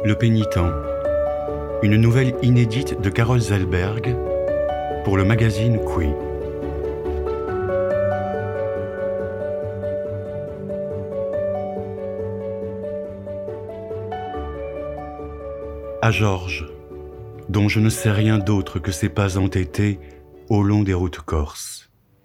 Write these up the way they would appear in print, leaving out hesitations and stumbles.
Le pénitent, une nouvelle inédite de Carol Zellberg pour le magazine Qui. À Georges, dont je ne sais rien d'autre que ses pas entêtés au long des routes corses.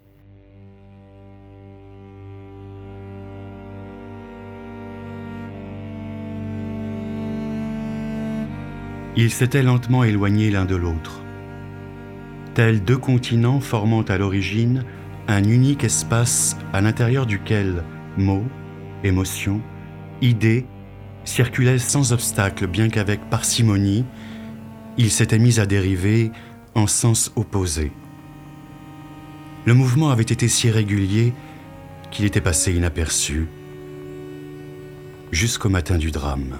Ils s'étaient lentement éloignés l'un de l'autre, tels deux continents formant à l'origine un unique espace à l'intérieur duquel mots, émotions, idées circulaient sans obstacle, bien qu'avec parcimonie, ils s'étaient mis à dériver en sens opposés. Le mouvement avait été si régulier qu'il était passé inaperçu jusqu'au matin du drame.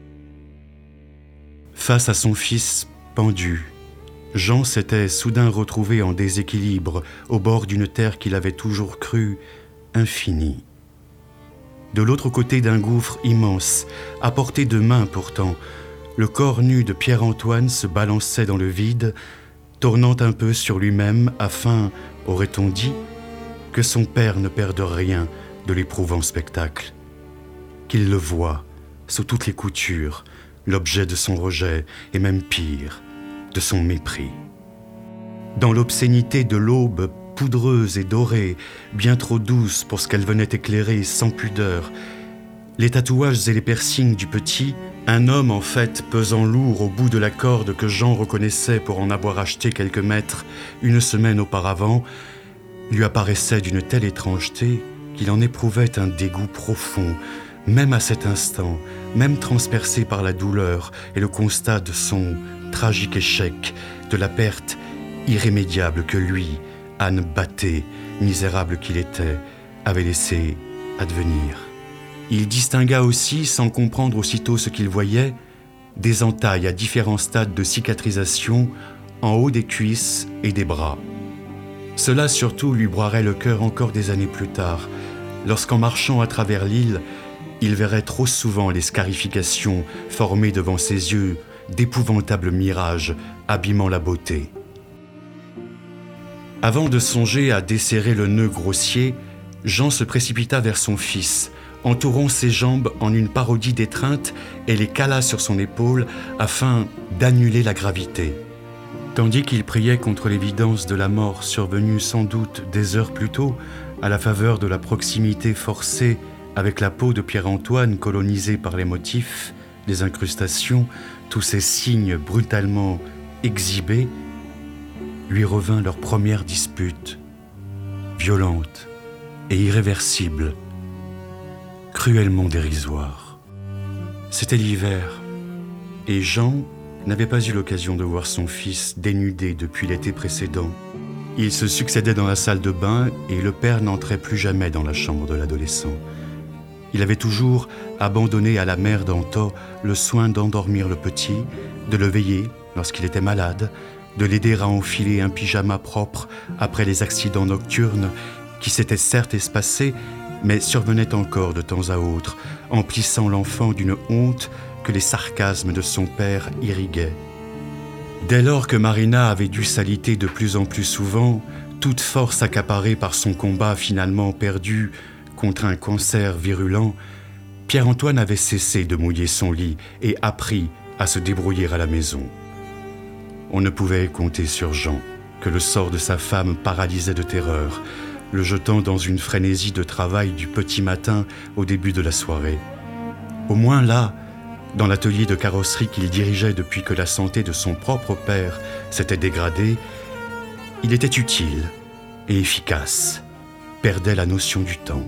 Face à son fils pendu, Jean s'était soudain retrouvé en déséquilibre au bord d'une terre qu'il avait toujours crue infinie. De l'autre côté d'un gouffre immense, à portée de main pourtant, le corps nu de Pierre-Antoine se balançait dans le vide, tournant un peu sur lui-même afin, aurait-on dit, que son père ne perde rien de l'éprouvant spectacle, qu'il le voie sous toutes les coutures, l'objet de son rejet et même pire, de son mépris. Dans l'obscénité de l'aube poudreuse et dorée, bien trop douce pour ce qu'elle venait éclairer sans pudeur, les tatouages et les piercings du petit, un homme en fait pesant lourd au bout de la corde que Jean reconnaissait pour en avoir acheté quelques mètres une semaine auparavant, lui apparaissait d'une telle étrangeté qu'il en éprouvait un dégoût profond, même à cet instant, même transpercé par la douleur et le constat de son tragique échec, de la perte irrémédiable que lui, Anne Batté, misérable qu'il était, avait laissé advenir. Il distingua aussi, sans comprendre aussitôt ce qu'il voyait, des entailles à différents stades de cicatrisation en haut des cuisses et des bras. Cela surtout lui broierait le cœur encore des années plus tard, lorsqu'en marchant à travers l'île, il verrait trop souvent les scarifications formées devant ses yeux d'épouvantables mirages abîmant la beauté. Avant de songer à desserrer le nœud grossier, Jean se précipita vers son fils, entourant ses jambes en une parodie d'étreinte et les cala sur son épaule afin d'annuler la gravité. Tandis qu'il priait contre l'évidence de la mort survenue sans doute des heures plus tôt, à la faveur de la proximité forcée avec la peau de Pierre-Antoine colonisée par les motifs, les incrustations, tous ces signes brutalement exhibés, lui revint leur première dispute, violente et irréversible, cruellement dérisoire. C'était l'hiver, et Jean n'avait pas eu l'occasion de voir son fils dénudé depuis l'été précédent. Ils se succédaient dans la salle de bain et le père n'entrait plus jamais dans la chambre de l'adolescent. Il avait toujours abandonné à la mère d'Anto le soin d'endormir le petit, de le veiller lorsqu'il était malade, de l'aider à enfiler un pyjama propre après les accidents nocturnes qui s'étaient certes espacés, mais survenaient encore de temps à autre, emplissant l'enfant d'une honte que les sarcasmes de son père irriguaient. Dès lors que Marina avait dû s'aliter de plus en plus souvent, toute force accaparée par son combat finalement perdu contre un cancer virulent, Pierre-Antoine avait cessé de mouiller son lit et appris à se débrouiller à la maison. On ne pouvait compter sur Jean, que le sort de sa femme paralysait de terreur, le jetant dans une frénésie de travail du petit matin au début de la soirée. Au moins là, dans l'atelier de carrosserie qu'il dirigeait depuis que la santé de son propre père s'était dégradée, il était utile et efficace, perdait la notion du temps.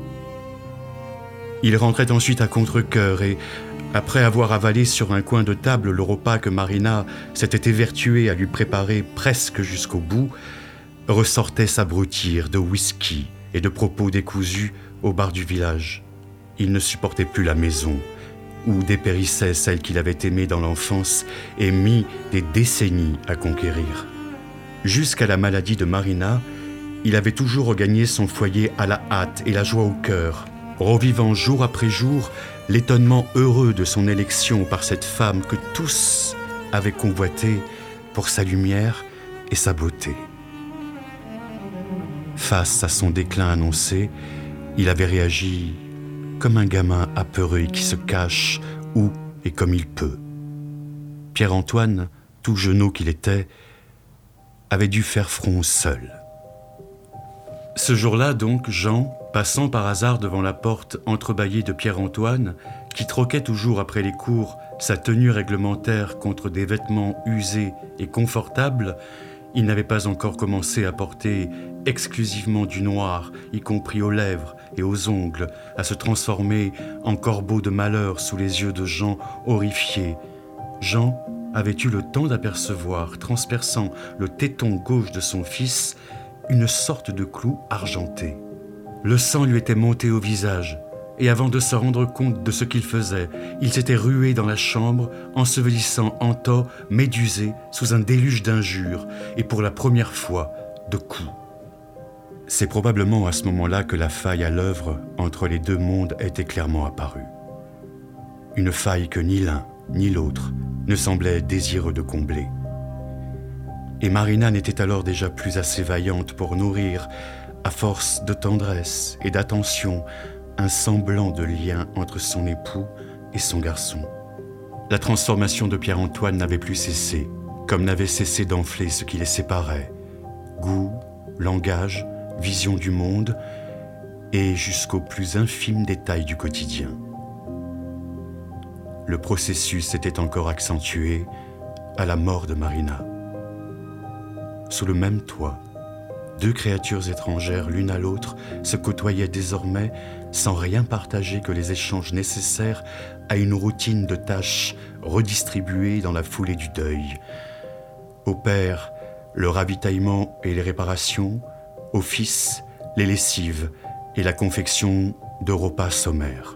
Il rentrait ensuite à contre-cœur et, après avoir avalé sur un coin de table le repas que Marina s'était évertuée à lui préparer presque jusqu'au bout, ressortait s'abrutir de whisky et de propos décousus au bar du village. Il ne supportait plus la maison, où dépérissait celle qu'il avait aimée dans l'enfance et mis des décennies à conquérir. Jusqu'à la maladie de Marina, il avait toujours regagné son foyer à la hâte et la joie au cœur, revivant jour après jour l'étonnement heureux de son élection par cette femme que tous avaient convoitée pour sa lumière et sa beauté. Face à son déclin annoncé, il avait réagi comme un gamin apeuré qui se cache où et comme il peut. Pierre-Antoine, tout genaud qu'il était, avait dû faire front seul. Ce jour-là donc, Jean, passant par hasard devant la porte entrebâillée de Pierre-Antoine, qui troquait toujours après les cours sa tenue réglementaire contre des vêtements usés et confortables, il n'avait pas encore commencé à porter exclusivement du noir, y compris aux lèvres et aux ongles, à se transformer en corbeau de malheur sous les yeux de Jean horrifiés. Jean avait eu le temps d'apercevoir, transperçant le téton gauche de son fils, une sorte de clou argenté. Le sang lui était monté au visage, et avant de se rendre compte de ce qu'il faisait, il s'était rué dans la chambre, ensevelissant Anto médusé sous un déluge d'injures, et pour la première fois, de coups. C'est probablement à ce moment-là que la faille à l'œuvre entre les deux mondes était clairement apparue. Une faille que ni l'un ni l'autre ne semblait désireux de combler. Et Marina n'était alors déjà plus assez vaillante pour nourrir, à force de tendresse et d'attention, un semblant de lien entre son époux et son garçon. La transformation de Pierre-Antoine n'avait plus cessé, comme n'avait cessé d'enfler ce qui les séparait. Goût, langage, vision du monde, et jusqu'aux plus infimes détails du quotidien. Le processus s'était encore accentué à la mort de Marina. Sous le même toit, deux créatures étrangères l'une à l'autre se côtoyaient désormais sans rien partager que les échanges nécessaires à une routine de tâches redistribuées dans la foulée du deuil. Au père, le ravitaillement et les réparations, au fils, les lessives et la confection de repas sommaires.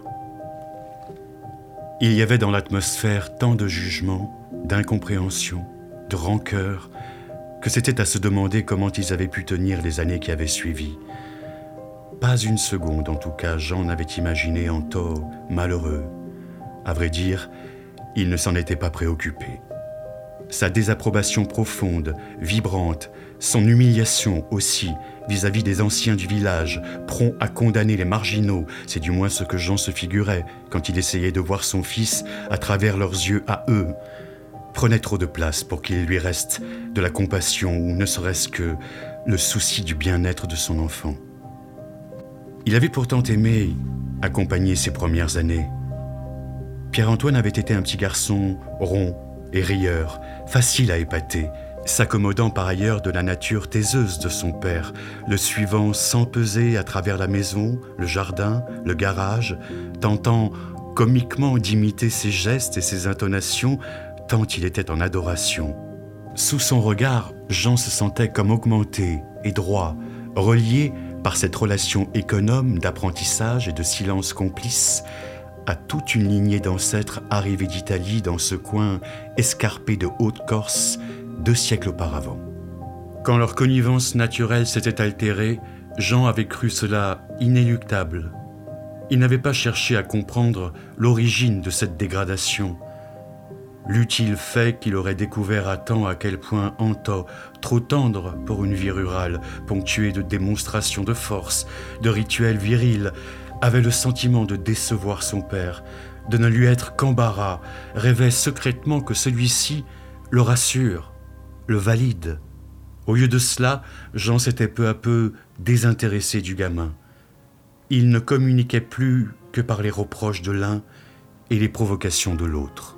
Il y avait dans l'atmosphère tant de jugement, d'incompréhension, de rancœur, que c'était à se demander comment ils avaient pu tenir les années qui avaient suivi. Pas une seconde, en tout cas, Jean n'avait imaginé Anto malheureux. À vrai dire, il ne s'en était pas préoccupé. Sa désapprobation profonde, vibrante, son humiliation aussi vis-à-vis des anciens du village, prompts à condamner les marginaux, c'est du moins ce que Jean se figurait quand il essayait de voir son fils à travers leurs yeux à eux, prenait trop de place pour qu'il lui reste de la compassion ou ne serait-ce que le souci du bien-être de son enfant. Il avait pourtant aimé accompagner ses premières années. Pierre-Antoine avait été un petit garçon rond et rieur, facile à épater, s'accommodant par ailleurs de la nature taiseuse de son père, le suivant sans peser à travers la maison, le jardin, le garage, tentant comiquement d'imiter ses gestes et ses intonations, tant il était en adoration. Sous son regard, Jean se sentait comme augmenté et droit, relié par cette relation économe d'apprentissage et de silence complice à toute une lignée d'ancêtres arrivés d'Italie dans ce coin escarpé de Haute-Corse 2 siècles auparavant. Quand leur connivence naturelle s'était altérée, Jean avait cru cela inéluctable. Il n'avait pas cherché à comprendre l'origine de cette dégradation. L'eût-il fait qu'il aurait découvert à temps à quel point Anto, trop tendre pour une vie rurale, ponctuée de démonstrations de force, de rituels virils, avait le sentiment de décevoir son père, de ne lui être qu'embarras, rêvait secrètement que celui-ci le rassure, le valide. Au lieu de cela, Jean s'était peu à peu désintéressé du gamin. Il ne communiquait plus que par les reproches de l'un et les provocations de l'autre.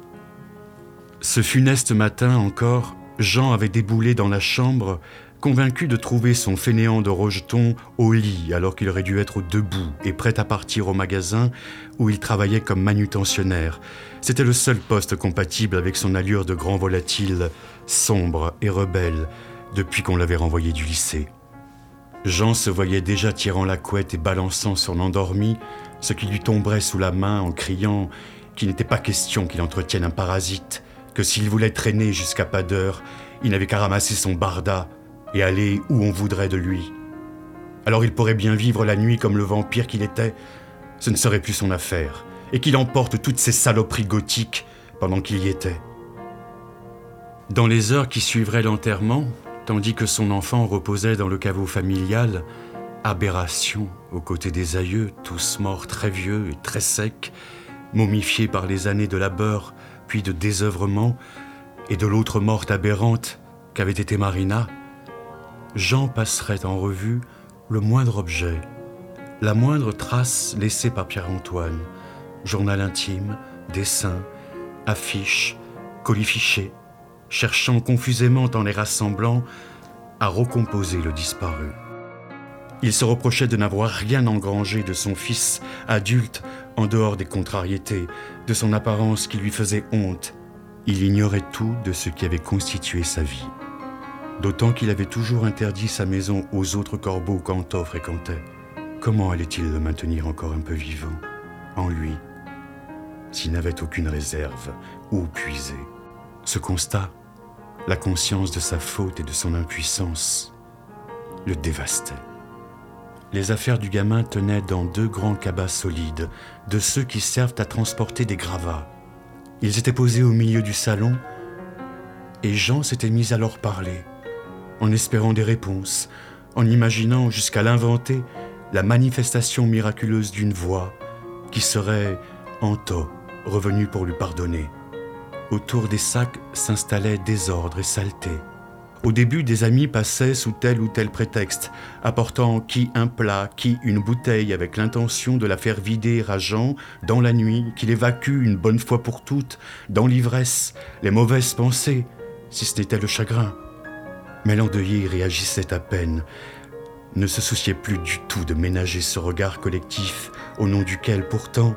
Ce funeste matin encore, Jean avait déboulé dans la chambre, convaincu de trouver son fainéant de rejeton au lit alors qu'il aurait dû être debout et prêt à partir au magasin où il travaillait comme manutentionnaire. C'était le seul poste compatible avec son allure de grand volatile, sombre et rebelle, depuis qu'on l'avait renvoyé du lycée. Jean se voyait déjà tirant la couette et balançant son endormi, ce qui lui tomberait sous la main en criant qu'il n'était pas question qu'il entretienne un parasite, que s'il voulait traîner jusqu'à pas d'heure, il n'avait qu'à ramasser son barda et aller où on voudrait de lui. Alors il pourrait bien vivre la nuit comme le vampire qu'il était, ce ne serait plus son affaire, et qu'il emporte toutes ces saloperies gothiques pendant qu'il y était. Dans les heures qui suivraient l'enterrement, tandis que son enfant reposait dans le caveau familial, aberration aux côtés des aïeux, tous morts très vieux et très secs, momifiés par les années de labeur puis de désœuvrement, et de l'autre morte aberrante qu'avait été Marina, Jean passerait en revue le moindre objet, la moindre trace laissée par Pierre-Antoine, journal intime, dessin, affiches, colifichets, cherchant confusément en les rassemblant à recomposer le disparu. Il se reprochait de n'avoir rien engrangé de son fils adulte en dehors des contrariétés, de son apparence qui lui faisait honte. Il ignorait tout de ce qui avait constitué sa vie. D'autant qu'il avait toujours interdit sa maison aux autres corbeaux qu'Anto fréquentait. Comment allait-il le maintenir encore un peu vivant, en lui, s'il n'avait aucune réserve où puiser? Ce constat, la conscience de sa faute et de son impuissance, le dévastait. Les affaires du gamin tenaient dans 2 grands cabas solides, de ceux qui servent à transporter des gravats. Ils étaient posés au milieu du salon, et Jean s'était mis à leur parler, en espérant des réponses, en imaginant jusqu'à l'inventer la manifestation miraculeuse d'une voix qui serait Anto, revenu pour lui pardonner. Autour des sacs s'installait désordre et saleté. Au début, des amis passaient sous tel ou tel prétexte, apportant qui un plat, qui une bouteille, avec l'intention de la faire vider à Jean dans la nuit, qu'il évacue une bonne fois pour toutes, dans l'ivresse, les mauvaises pensées, si ce n'était le chagrin. Mais l'endeuillé réagissait à peine, ne se souciait plus du tout de ménager ce regard collectif, au nom duquel, pourtant,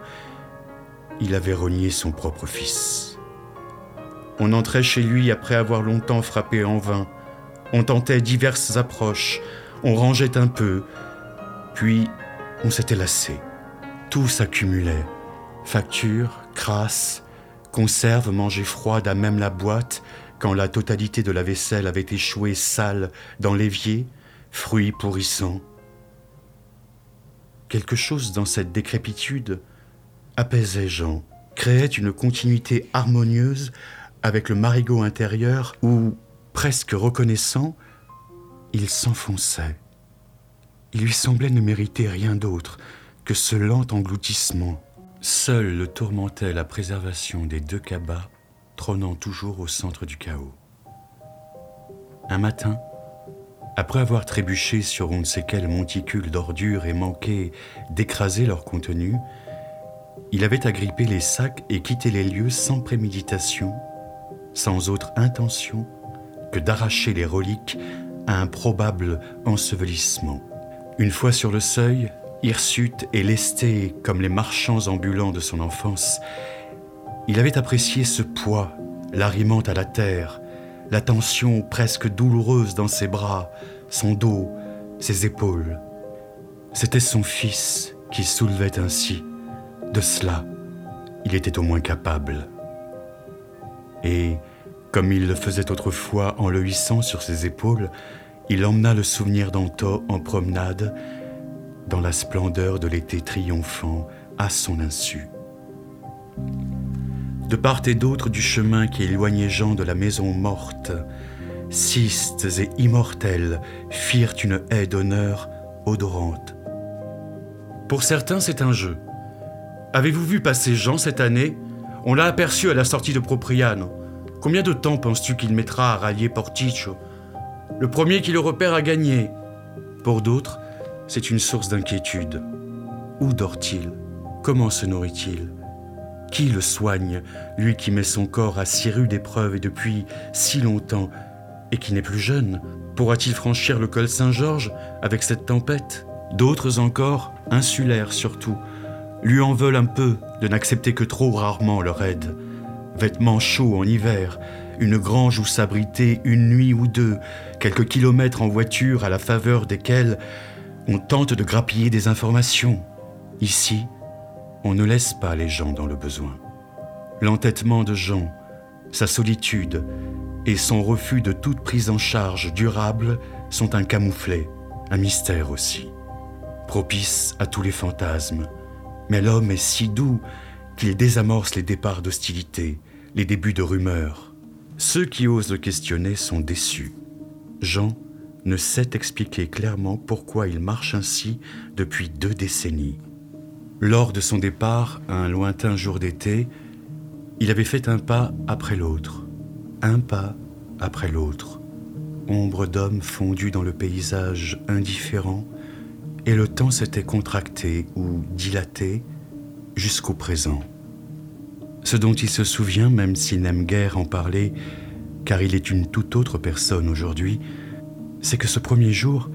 il avait renié son propre fils. On entrait chez lui après avoir longtemps frappé en vain. On tentait diverses approches, on rangeait un peu, puis on s'était lassé. Tout s'accumulait. Factures, crasses, conserves mangées froides à même la boîte, quand la totalité de la vaisselle avait échoué sale dans l'évier, fruits pourrissants. Quelque chose dans cette décrépitude apaisait Jean, créait une continuité harmonieuse avec le marigot intérieur où, presque reconnaissant, il s'enfonçait. Il lui semblait ne mériter rien d'autre que ce lent engloutissement. Seul le tourmentait la préservation des 2 cabas trônant toujours au centre du chaos. Un matin, après avoir trébuché sur on ne sait quel monticule d'ordures et manqué d'écraser leur contenu, il avait agrippé les sacs et quitté les lieux sans préméditation, sans autre intention que d'arracher les reliques à un probable ensevelissement. Une fois sur le seuil, hirsute et lesté comme les marchands ambulants de son enfance, il avait apprécié ce poids, l'arrimant à la terre, la tension presque douloureuse dans ses bras, son dos, ses épaules. C'était son fils qui soulevait ainsi. De cela, il était au moins capable. Et, comme il le faisait autrefois en le hissant sur ses épaules, il emmena le souvenir d'Anto en promenade dans la splendeur de l'été triomphant à son insu. De part et d'autre du chemin qui éloignait Jean de la maison morte, cistes et immortels firent une haie d'honneur odorante. Pour certains, c'est un jeu. Avez-vous vu passer Jean cette année ? On l'a aperçu à la sortie de Propriano. Combien de temps penses-tu qu'il mettra à rallier Porticcio ? Le premier qui le repère a gagné. Pour d'autres, c'est une source d'inquiétude. Où dort-il ? Comment se nourrit-il ? Qui le soigne, lui qui met son corps à si rude épreuve et depuis si longtemps, et qui n'est plus jeune ? Pourra-t-il franchir le col Saint-Georges avec cette tempête ? D'autres encore, insulaires surtout, lui en veulent un peu de n'accepter que trop rarement leur aide. Vêtements chauds en hiver, une grange où s'abriter une nuit ou 2, quelques kilomètres en voiture à la faveur desquels on tente de grappiller des informations. Ici, on ne laisse pas les gens dans le besoin. L'entêtement de Jean, sa solitude et son refus de toute prise en charge durable sont un camouflet, un mystère aussi, propice à tous les fantasmes. Mais l'homme est si doux qu'il désamorce les départs d'hostilité, les débuts de rumeurs. Ceux qui osent le questionner sont déçus. Jean ne sait expliquer clairement pourquoi il marche ainsi depuis 2 décennies. Lors de son départ, un lointain jour d'été, il avait fait un pas après l'autre, un pas après l'autre. Ombre d'homme fondue dans le paysage indifférent, et le temps s'était contracté ou dilaté jusqu'au présent. Ce dont il se souvient, même s'il n'aime guère en parler, car il est une toute autre personne aujourd'hui, c'est que ce premier jour,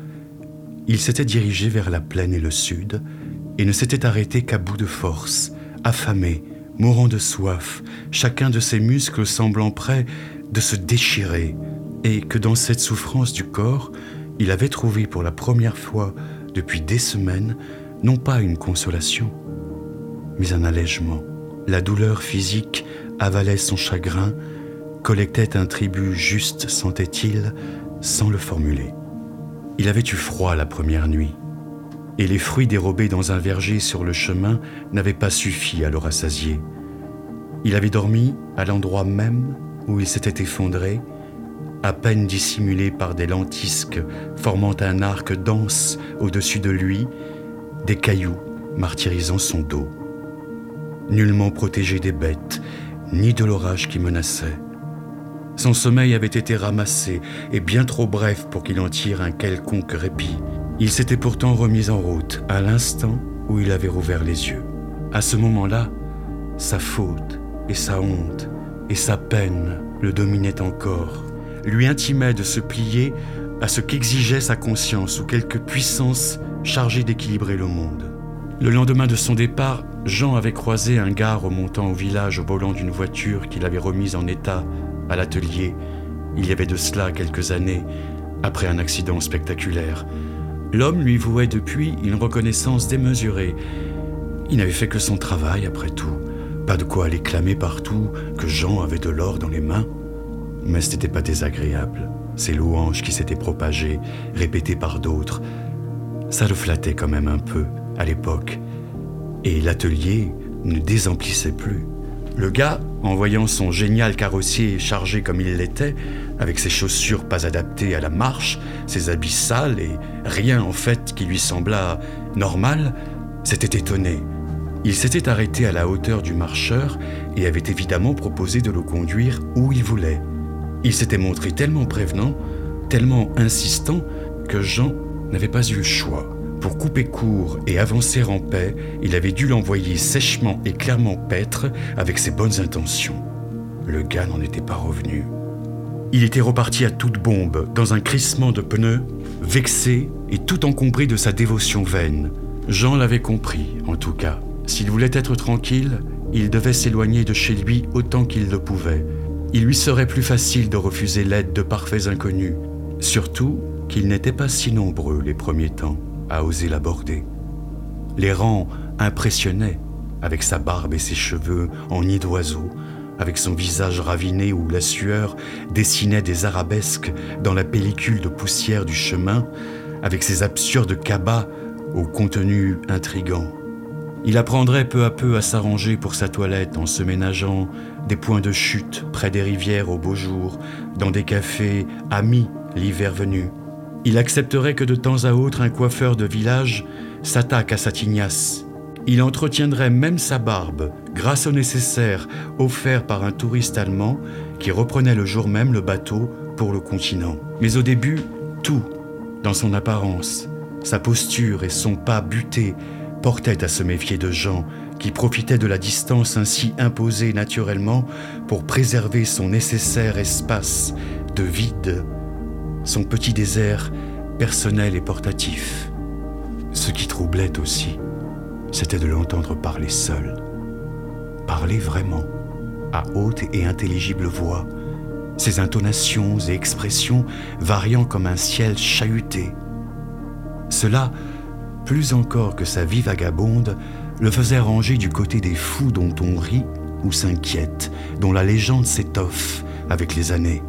il s'était dirigé vers la plaine et le sud, et ne s'était arrêté qu'à bout de force, affamé, mourant de soif, chacun de ses muscles semblant prêt de se déchirer, et que dans cette souffrance du corps, il avait trouvé pour la première fois depuis des semaines, non pas une consolation, mais un allègement. La douleur physique avalait son chagrin, collectait un tribut juste, sentait-il, sans le formuler. Il avait eu froid la première nuit, et les fruits dérobés dans un verger sur le chemin n'avaient pas suffi à le rassasier. Il avait dormi à l'endroit même où il s'était effondré, à peine dissimulé par des lentisques formant un arc dense au-dessus de lui, des cailloux martyrisant son dos. Nullement protégé des bêtes, ni de l'orage qui menaçait. Son sommeil avait été ramassé et bien trop bref pour qu'il en tire un quelconque répit. Il s'était pourtant remis en route à l'instant où il avait rouvert les yeux. À ce moment-là, sa faute et sa honte et sa peine le dominaient encore, lui intimaient de se plier à ce qu'exigeait sa conscience ou quelque puissance chargée d'équilibrer le monde. Le lendemain de son départ, Jean avait croisé un gars remontant au village au volant d'une voiture qu'il avait remise en état à l'atelier, il y avait de cela quelques années, après un accident spectaculaire. L'homme lui vouait depuis une reconnaissance démesurée. Il n'avait fait que son travail, après tout. Pas de quoi aller clamer partout que Jean avait de l'or dans les mains. Mais ce n'était pas désagréable. Ces louanges qui s'étaient propagées, répétées par d'autres, ça le flattait quand même un peu, à l'époque. Et l'atelier ne désemplissait plus. Le gars, en voyant son génial carrossier chargé comme il l'était, avec ses chaussures pas adaptées à la marche, ses habits sales et rien en fait qui lui semblât normal, s'était étonné. Il s'était arrêté à la hauteur du marcheur et avait évidemment proposé de le conduire où il voulait. Il s'était montré tellement prévenant, tellement insistant, que Jean n'avait pas eu le choix. Pour couper court et avancer en paix, il avait dû l'envoyer sèchement et clairement paître avec ses bonnes intentions. Le gars n'en était pas revenu. Il était reparti à toute bombe, dans un crissement de pneus, vexé et tout encombré de sa dévotion vaine. Jean l'avait compris, en tout cas. S'il voulait être tranquille, il devait s'éloigner de chez lui autant qu'il le pouvait. Il lui serait plus facile de refuser l'aide de parfaits inconnus, surtout qu'ils n'étaient pas si nombreux les premiers temps à oser l'aborder. Les rangs impressionnaient, avec sa barbe et ses cheveux en nid d'oiseau, avec son visage raviné où la sueur dessinait des arabesques dans la pellicule de poussière du chemin, avec ses absurdes cabas au contenu intrigant. Il apprendrait peu à peu à s'arranger pour sa toilette en se ménageant des points de chute près des rivières au beau jour, dans des cafés amis l'hiver venu. Il accepterait que de temps à autre un coiffeur de village s'attaque à sa tignasse. Il entretiendrait même sa barbe grâce au nécessaire offert par un touriste allemand qui reprenait le jour même le bateau pour le continent. Mais au début, tout, dans son apparence, sa posture et son pas buté, portaient à se méfier de Jean qui profitait de la distance ainsi imposée naturellement pour préserver son nécessaire espace de vide, son petit désert personnel et portatif. Ce qui troublait aussi, c'était de l'entendre parler seul. Parler vraiment, à haute et intelligible voix, ses intonations et expressions variant comme un ciel chahuté. Cela, plus encore que sa vie vagabonde, le faisait ranger du côté des fous dont on rit ou s'inquiète, dont la légende s'étoffe avec les années.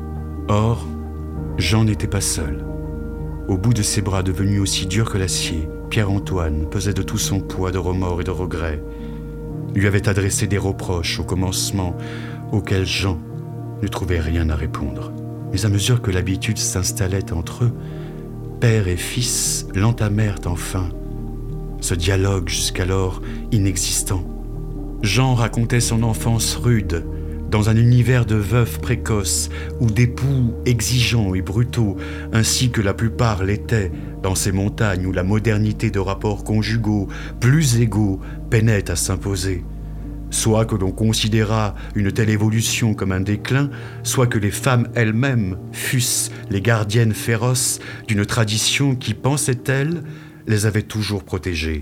Or, Jean n'était pas seul. Au bout de ses bras devenus aussi durs que l'acier, Pierre-Antoine pesait de tout son poids de remords et de regrets. lui avait adressé des reproches au commencement auxquels Jean ne trouvait rien à répondre. Mais à mesure que l'habitude s'installait entre eux, père et fils l'entamèrent enfin, ce dialogue jusqu'alors inexistant. Jean racontait son enfance rude, dans un univers de veufs précoces ou d'époux exigeants et brutaux, ainsi que la plupart l'étaient dans ces montagnes où la modernité de rapports conjugaux plus égaux peinait à s'imposer. Soit que l'on considérât une telle évolution comme un déclin, soit que les femmes elles-mêmes fussent les gardiennes féroces d'une tradition qui, pensait-elle, les avait toujours protégées.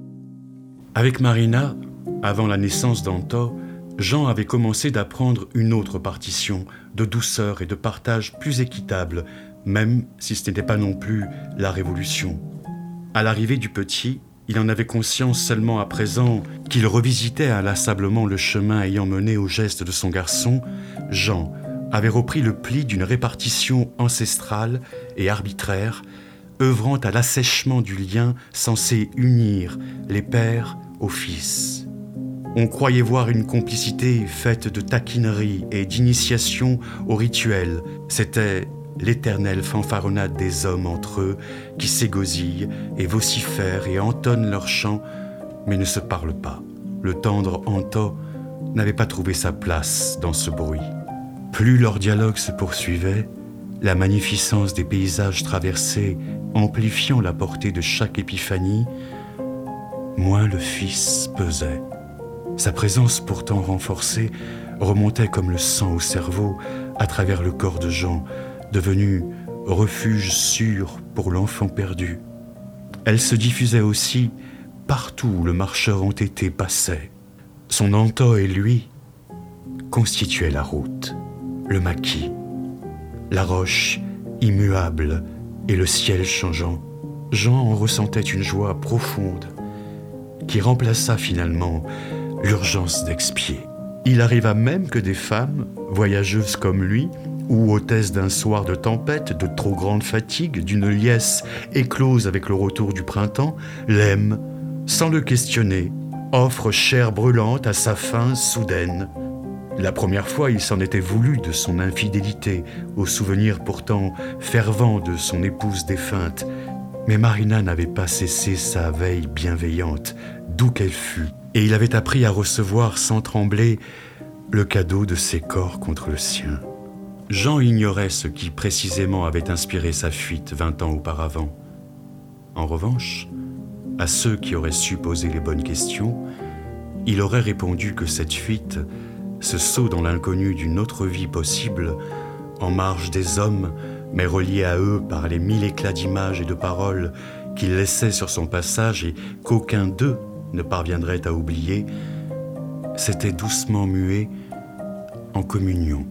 Avec Marina, avant la naissance d'Anto, Jean avait commencé d'apprendre une autre partition, de douceur et de partage plus équitable, même si ce n'était pas non plus la révolution. À l'arrivée du petit, il en avait conscience seulement à présent qu'il revisitait inlassablement le chemin ayant mené au geste de son garçon. Jean avait repris le pli d'une répartition ancestrale et arbitraire, œuvrant à l'assèchement du lien censé unir les pères aux fils. On croyait voir une complicité faite de taquinerie et d'initiation au rituel. C'était l'éternelle fanfaronnade des hommes entre eux qui s'égosillent et vocifèrent et entonnent leurs chants, mais ne se parlent pas. Le tendre Anto n'avait pas trouvé sa place dans ce bruit. Plus leur dialogue se poursuivait, la magnificence des paysages traversés amplifiant la portée de chaque épiphanie, moins le fils pesait. Sa présence pourtant renforcée remontait comme le sang au cerveau à travers le corps de Jean, devenu refuge sûr pour l'enfant perdu. Elle se diffusait aussi partout où le marcheur entêté passait. Son Anto et lui constituaient la route, le maquis, la roche immuable et le ciel changeant. Jean en ressentait une joie profonde qui remplaça finalement l'urgence d'expier. Il arriva même que des femmes, voyageuses comme lui, ou hôtesses d'un soir de tempête, de trop grande fatigue, d'une liesse éclose avec le retour du printemps, l'aiment, sans le questionner, offrent chair brûlante à sa faim soudaine. La première fois, il s'en était voulu de son infidélité, au souvenir pourtant fervent de son épouse défunte, mais Marina n'avait pas cessé sa veille bienveillante, d'où qu'elle fût, et il avait appris à recevoir sans trembler le cadeau de ses corps contre le sien. Jean ignorait ce qui précisément avait inspiré sa fuite 20 ans auparavant. En revanche, à ceux qui auraient su poser les bonnes questions, il aurait répondu que cette fuite, ce saut dans l'inconnu d'une autre vie possible, en marge des hommes, mais relié à eux par les 1000 éclats d'images et de paroles qu'il laissait sur son passage et qu'aucun d'eux ne parviendrait à oublier, s'était doucement mué en communion.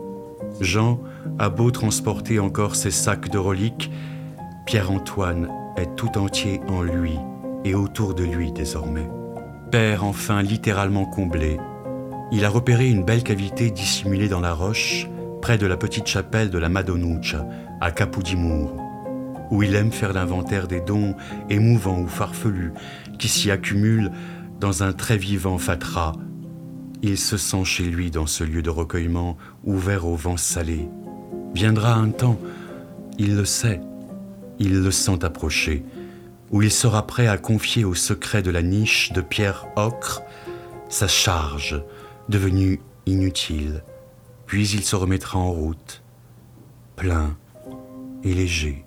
Jean a beau transporter encore ses sacs de reliques, Pierre-Antoine est tout entier en lui et autour de lui désormais. Père enfin littéralement comblé, il a repéré une belle cavité dissimulée dans la roche, près de la petite chapelle de la Madonuccia, à Capodimour, où il aime faire l'inventaire des dons émouvants ou farfelus qui s'y accumulent dans un très vivant fatras. Il se sent chez lui dans ce lieu de recueillement ouvert au vent salé. Viendra un temps, il le sait, il le sent approcher, où il sera prêt à confier au secret de la niche de pierre ocre sa charge, devenue inutile. Puis il se remettra en route, plein et léger.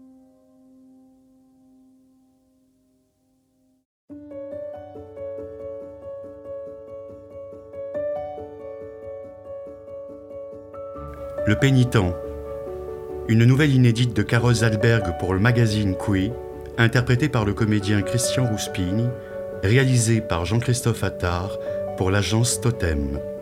Le pénitent, une nouvelle inédite de Carol Zalberg pour le magazine Qui, interprétée par le comédien Christian Rouspini, réalisée par Jean-Christophe Attard pour l'agence Totem.